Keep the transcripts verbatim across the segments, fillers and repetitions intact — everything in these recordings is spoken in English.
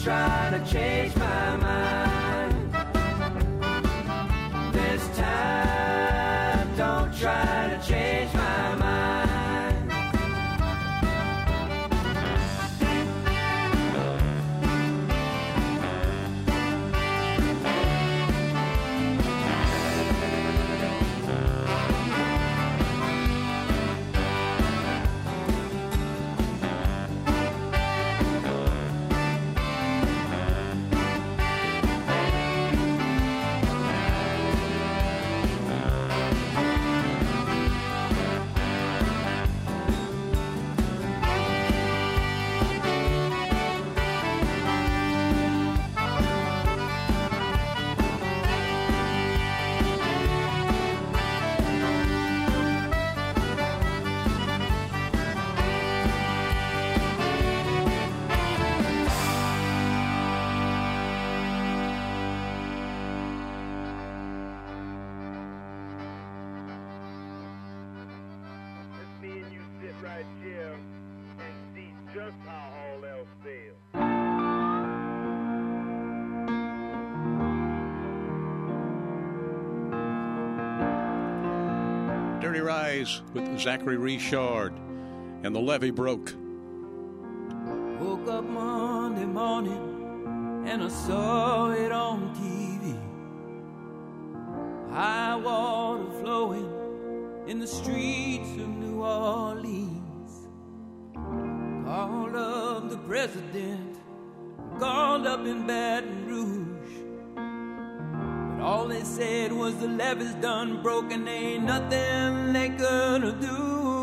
try to change my mind. This time, don't try to change my mind. Right here and see just how all else fails. Dirty Rise with Zachary Richard and The Levee Broke. Woke up Monday morning and I saw it on T V. High water flowing in the streets of New Orleans. Called up the president, called up in Baton Rouge. But all they said was the levee's done broke and ain't nothing they gonna do.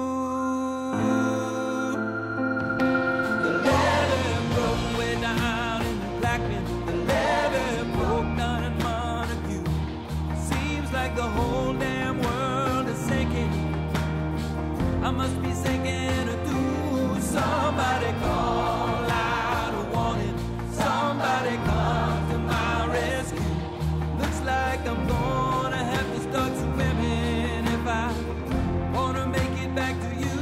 The levee broke way down in Blackman. The levee broke down in Montague. Seems like the whole damn world is sinking. I must be sinking to do. Somebody call out a warning. Somebody come to my rescue. Looks like I'm gonna have to start swimming if I wanna make it back to you.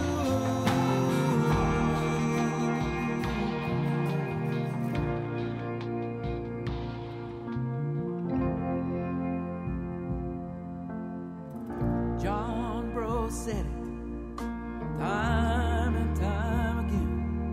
John Bro said it time and time again.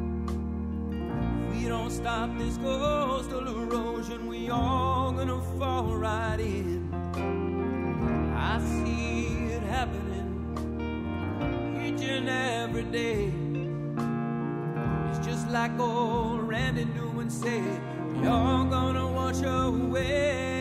If we don't stop this coastal erosion, we all gonna fall right in. I see it happening each and every day. It's just like old Randy Newman said, you're gonna wash away.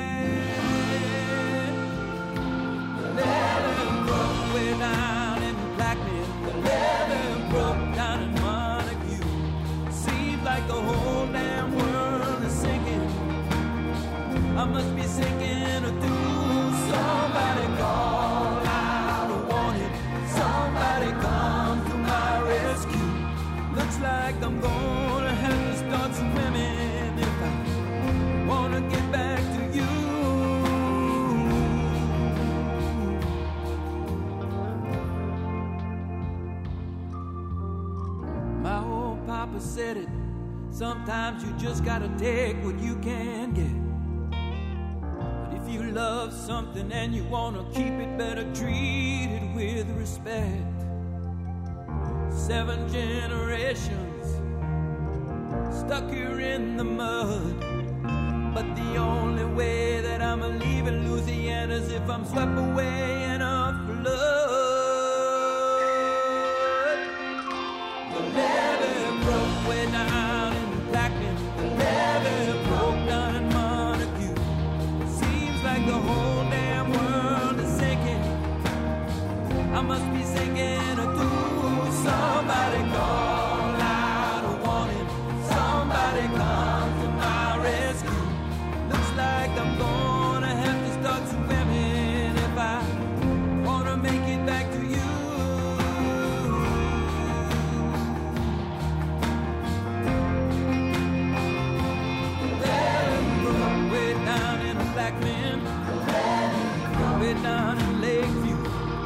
The levee broke way down in Blackman. The levee broke down in Montague. Seems like the whole damn world is sinking. I must be sinking to do. Somebody call out a warning. Somebody come to my rescue. Looks like I'm gonna have to start swimming if I wanna get back to you. My old papa said it. Sometimes you just gotta take what you can get. But if you love something and you wanna keep it, better treat it with respect. Seven generations stuck here in the mud. But the only way that I'm leaving Louisiana is if I'm swept away in a flood. The levee broke way down in Blackman. The levee broke down in Montague. Seems like the whole damn world is sinking. I must be sinking to do. Somebody call out a warning. Somebody come to my rescue. Looks like I'm gonna have to start swimming if I wanna make it back to you. Way down in Blackman, way down in Lakeview,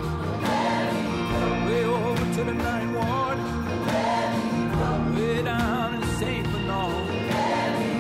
way over to the Ninth Ward, way down in Saint Bernard.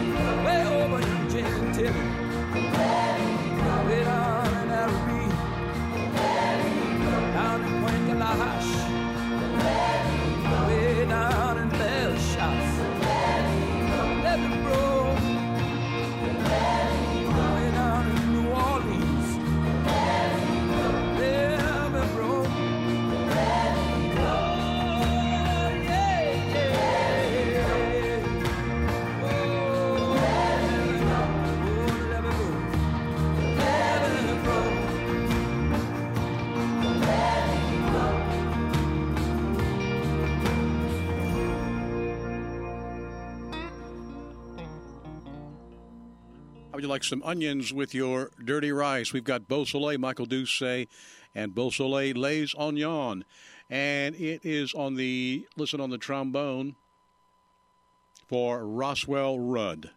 How would you like some onions with your dirty rice? We've got Beausoleil, Michael Doucet, and Beausoleil Les Oignons. And it is on the, listen on the trombone for Roswell Rudd.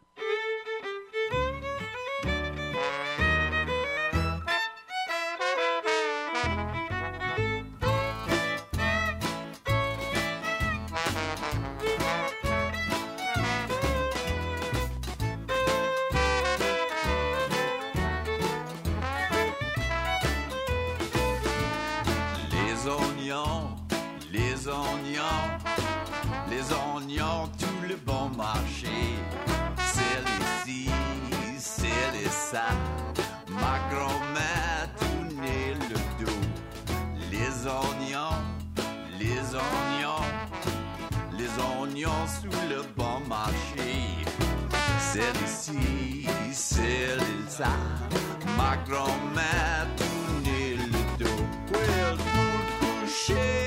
Ma grand-mère tournait le dos. Les oignons, les oignons, les oignons sous le bon marché. C'est ici, c'est ça. Ma grand-mère tournait le dos. Well, pour coucher.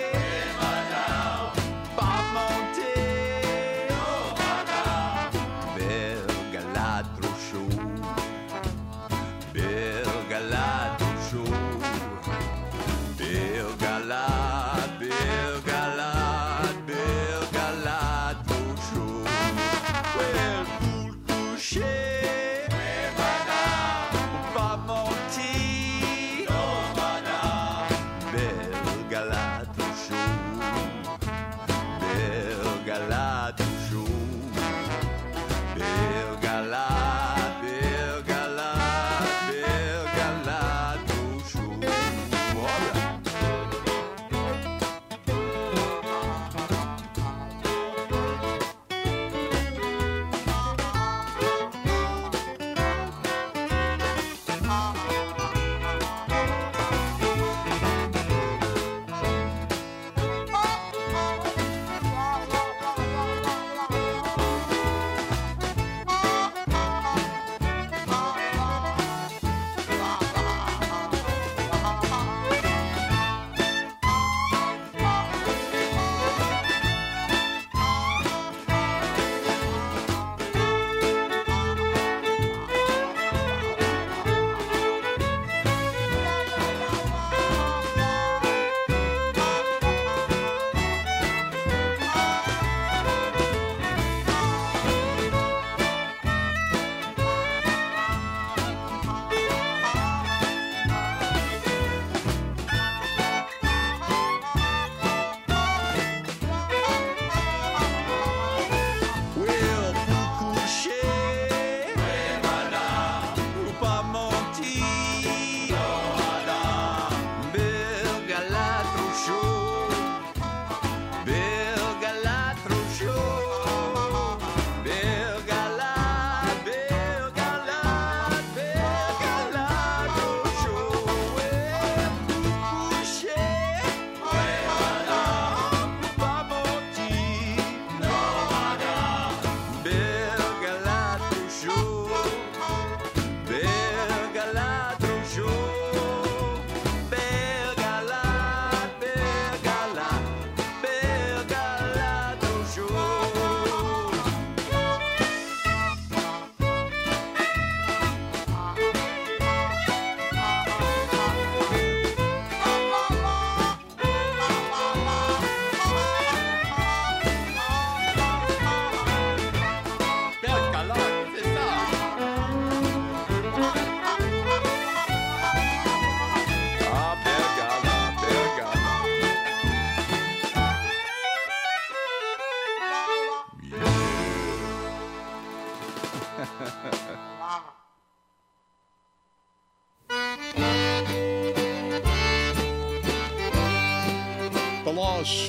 The Lost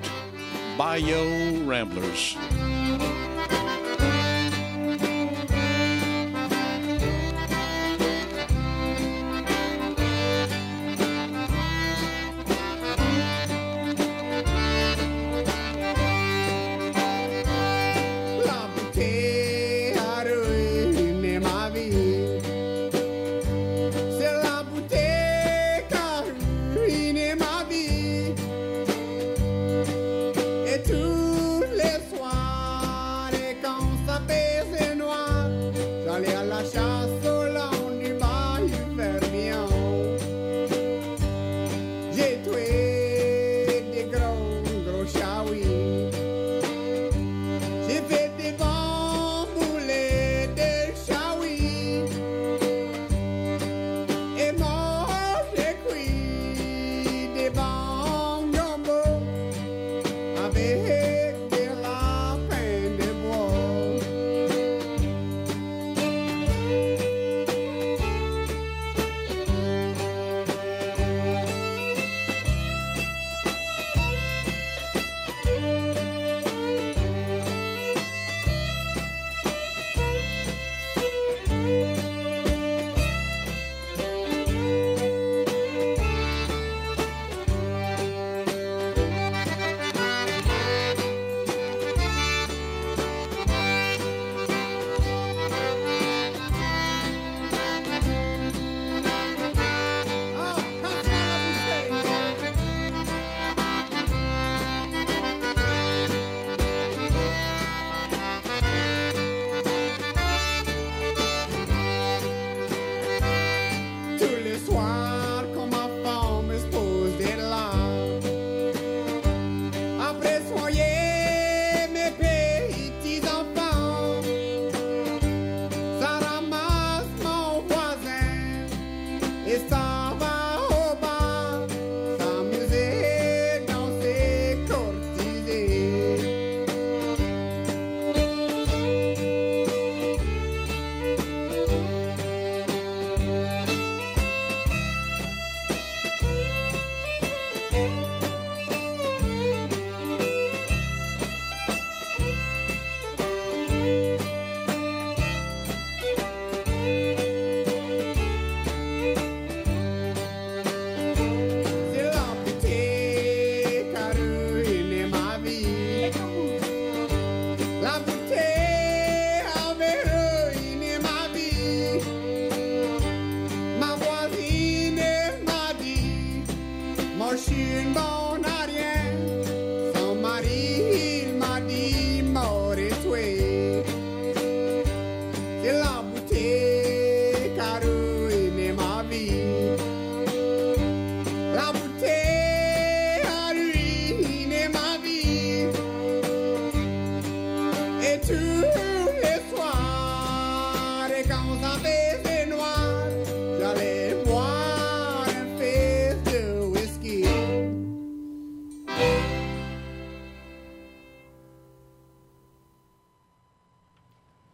Bayou Ramblers. Tous les soirs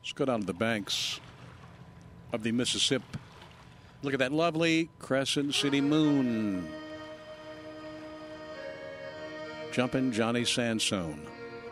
Let's go down to the banks of the Mississippi. Look at that lovely Crescent City moon. Jumpin' Johnny Sansone.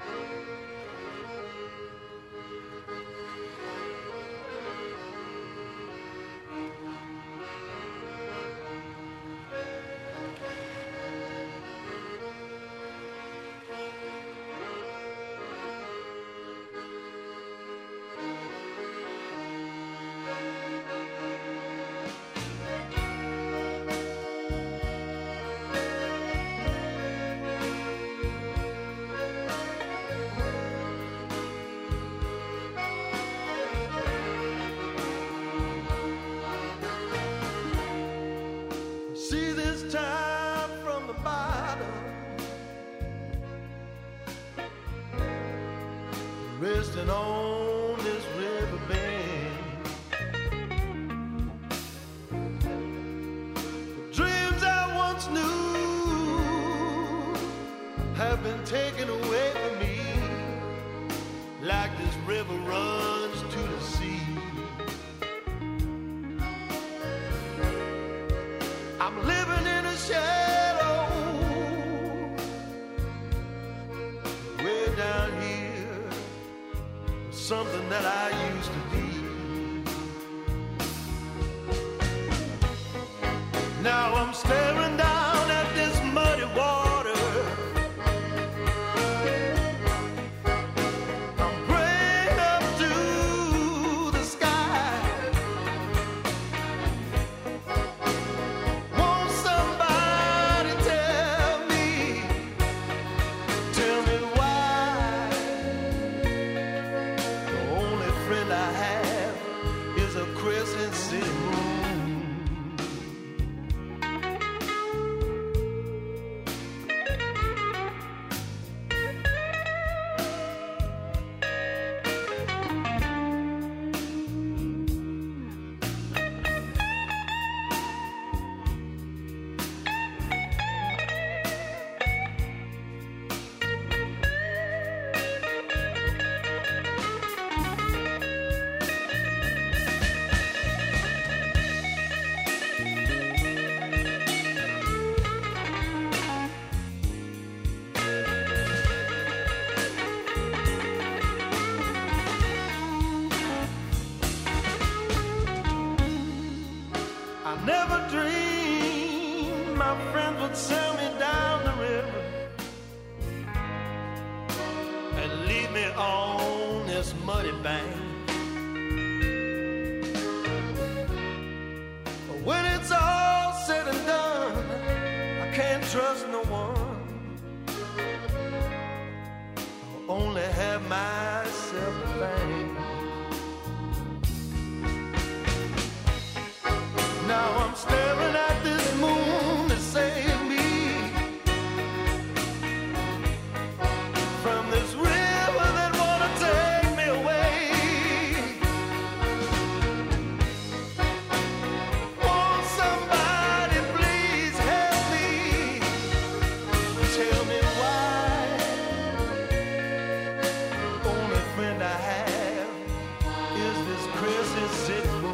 Resting on this river bend, the dreams I once knew have been taken away from me, like this river runs to the sea. I'm living in a shadow way down here, something that I used to be. Now I'm staring down at this muddy water. I'm praying up to the sky. Won't somebody tell me, tell me why the only friend I have is a Crescent City moon. I never dreamed my friends would sail me down the river and leave me on this muddy bank. But when it's all said and done, I can't trust no one. I'll only have myself to thank. Now I'm staring at this moon that saved me from this river that wanna take me away. Won't somebody please help me, tell me why the only friend I have is this Crescent City moon.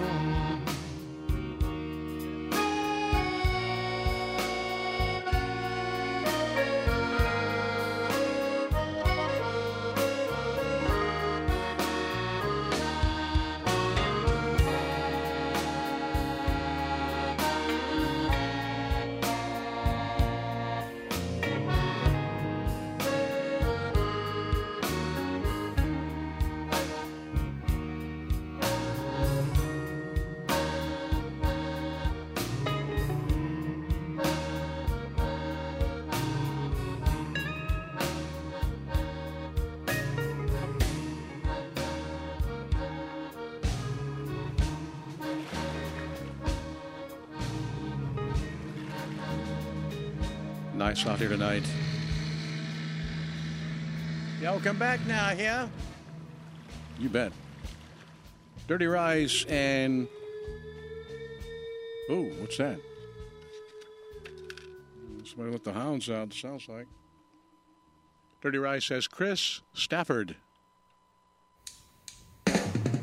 Nice out here tonight. Y'all come back now, yeah? You bet. Dirty Rice and... Oh, what's that? Somebody let the hounds out, it sounds like. Dirty Rice has Chris Stafford.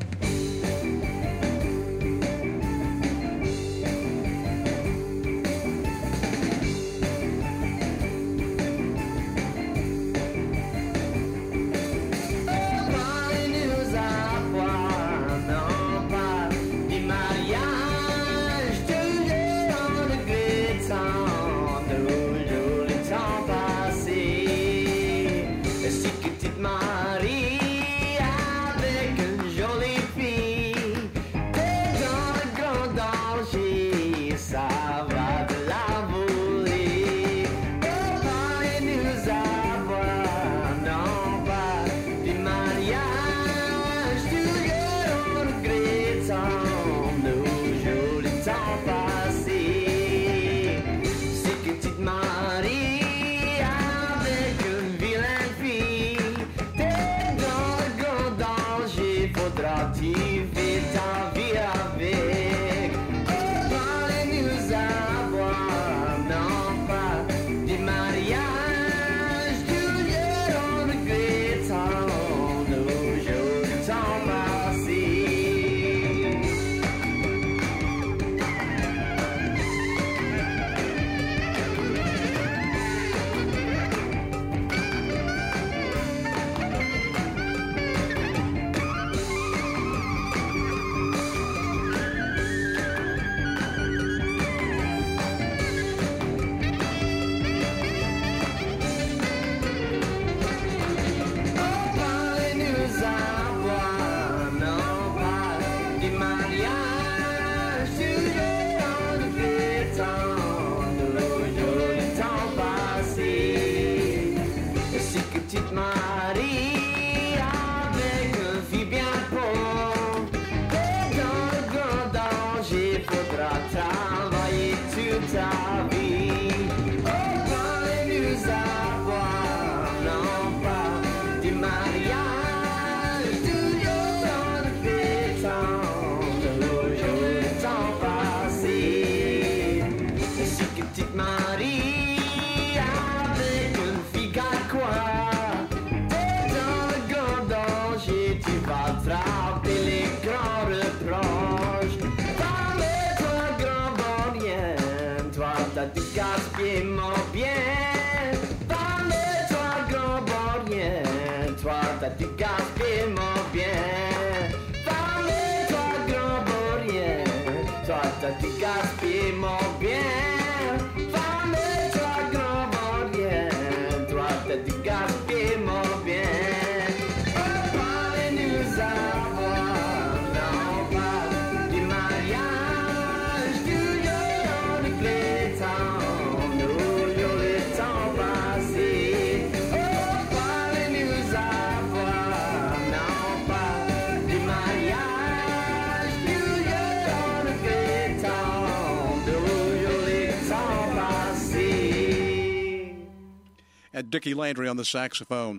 And Dickie Landry on the saxophone.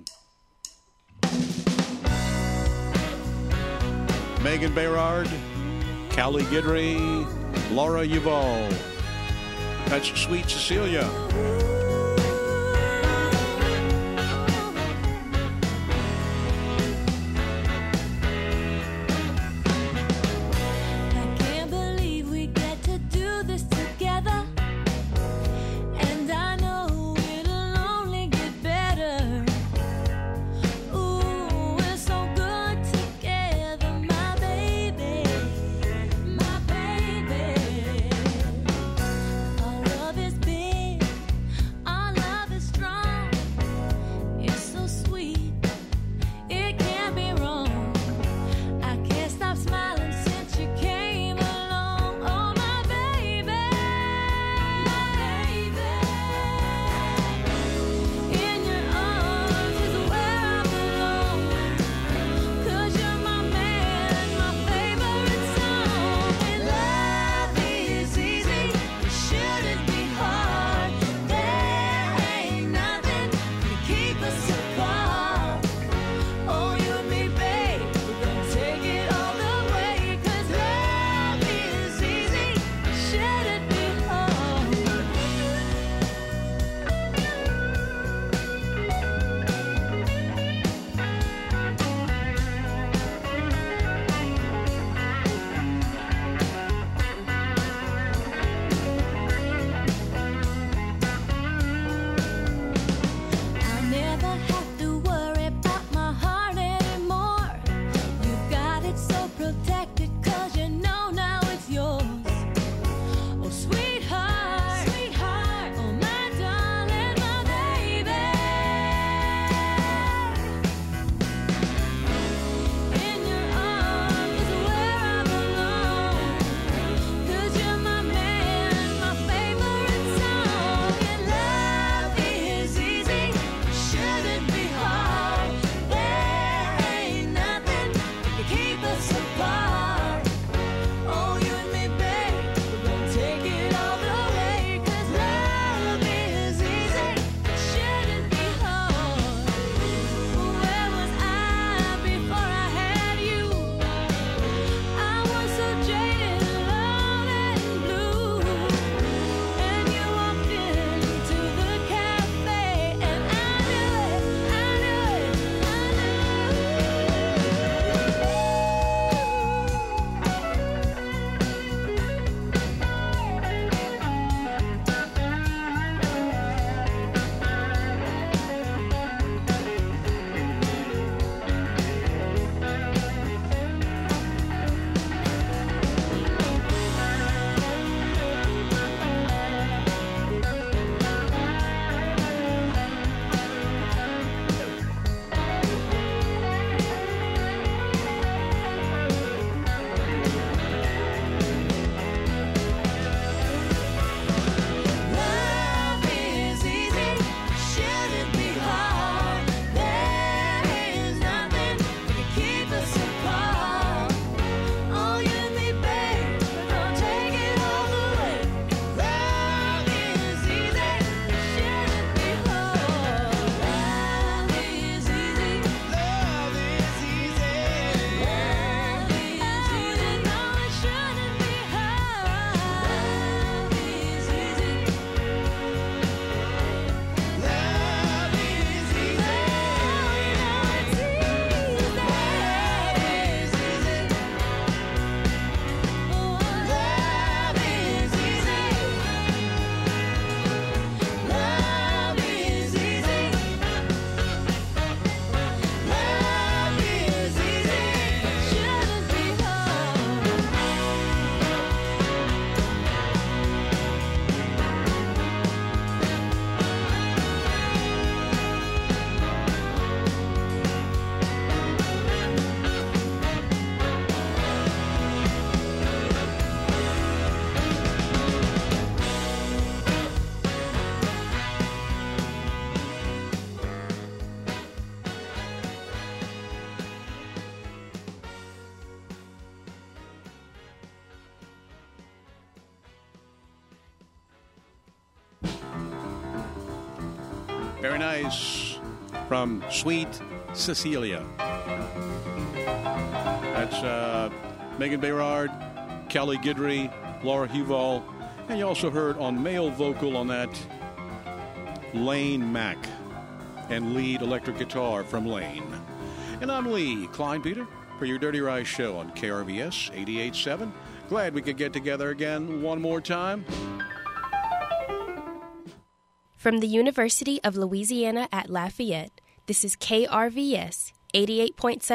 Megan Berard, Callie Guidry, Laura Uval. That's Sweet Cecilia. Very nice. From Sweet Cecilia. That's uh, Megan Bayrard, Kelly Guidry, Laura Huval, and you also heard on male vocal on that Lane Mack and lead electric guitar from Lane. And I'm Lee Klein Peter for your Dirty Rice Show on K R V S eighty-eight point seven. Glad we could get together again one more time. From the University of Louisiana at Lafayette, this is K R V S eighty-eight point seven.